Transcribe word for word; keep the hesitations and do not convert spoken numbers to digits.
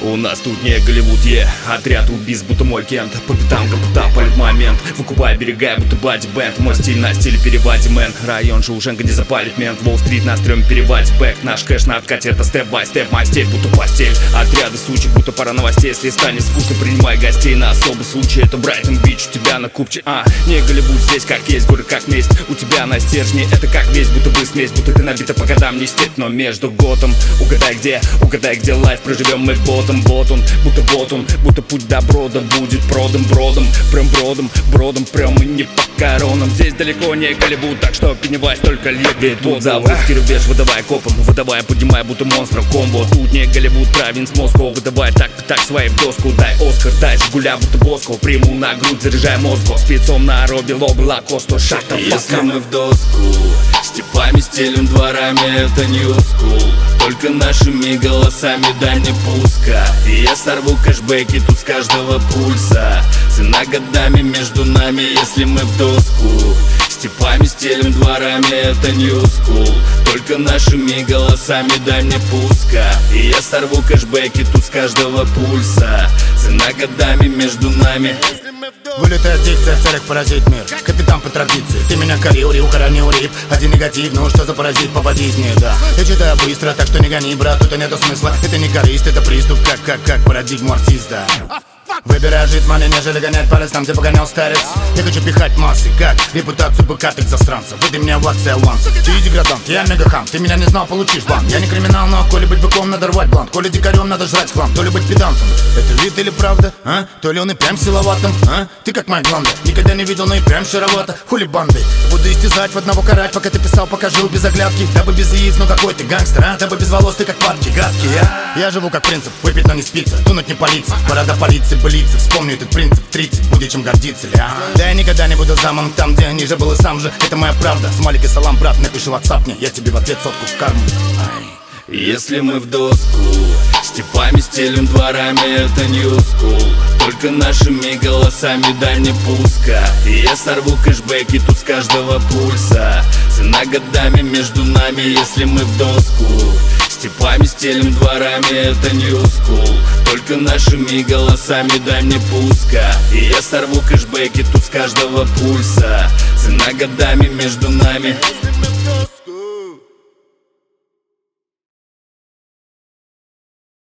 У нас тут не Голливуд, е Отряд убийц, будто мой Кент. По пятам гопота, палит момент. Выкупай берега, будто бади бэнд. Мой стиль на стиле переводе мэн. Район Шоушенка, не запалит мент. Уолл-стрит на стреме переводе бэк. Наш кэш на откате, это степ-бай-степ. Мой стиль, будто постель. Отряды сучек, будто пара новостей. Если станет скучно, принимай гостей. На особый случай, это Брайтон-Бич. У тебя на купче, а не Голливуд, здесь как есть, горы как месть. У тебя на стержне, это как весь, будто бы смесь. Будто ты набита по годам, не степь, но между готом. Угадай где, угадай где лайф, проживем мы ботом. Вот он, будто вот он, будто путь до брода будет продан бродом, прям бродом, бродом, прям и не по коронам. Здесь далеко не Голливуд, так что Пеннивайз только лет. Ведь тут заводский рубеж, выдавай копом, выдавай, поднимай, будто монстров комбо. Тут не Голливуд, провинс Москва, выдавай так, так свои в доску. Дай Оскар, дай Жигуля, будто Боско. Приму на грудь, заряжай мозгу. Спецом на робе, лобы, лакосто, шахта. Если мы в доску степами стелим дворами, это не school. Только нашими голосами дай мне пуска, и я сорву кэшбэки тут с каждого пульса. Цена годами между нами, если мы в доску степами стелим дворами, это не school. Только нашими голосами дай мне пуска, и я сорву кэшбэки тут с каждого пульса. Цена годами между нами. Вылетает дикция в целях поразить мир. Капитан по традиции, ты меня корил, риу, хоронил рип. Один негатив, ну что за паразит, попади из нее, да. Я читаю быстро, так что не гони, брат, тут нету смысла. Это не корысть, это приступ, как, как, как парадигму артиста. Выбирай жить мани, нежели гонять палец там, где погонял старец. Я хочу пихать массы, как репутацию быкатых засранцев. Выдай меня в акции аванс. Ты деградант, я мегахам. Ты меня не знал, получишь бан. Я не криминал, но коли быть быком, надо рвать блант. Коли дикарем, надо жрать хлам. То ли быть педантом, это вид или правда, а? То ли он и прям силоватым, а? Ты как моя гланда, никогда не видел, но и прям шаровато. Хули банды, буду истязать, в одного карать. Пока ты писал, пока жил без оглядки. Дабы без яиц, ну какой ты гангстер, а? Дабы без волос, ты как падки, гадкий, а? Я живу как принцип, выпить, но не спится. Тунуть не палиться, борода полиции, былицы. Вспомню этот принцип, тридцать, будет чем гордиться, ля. Да я никогда не буду замом там, где ниже был и сам же. Это моя правда, смайлик и салам, брат. Напиши в WhatsApp мне, я тебе в ответ сотку в карму. Ай. Если мы в доску степами стелим дворами, это не school. Только нашими голосами дай мне пуска, и я сорву кэшбэки тут с каждого пульса. Цена годами между нами, если мы в доску степами стелим дворами, это не school. Только нашими голосами дай мне пуска, и я сорву кэшбэки тут с каждого пульса. Цена годами между нами.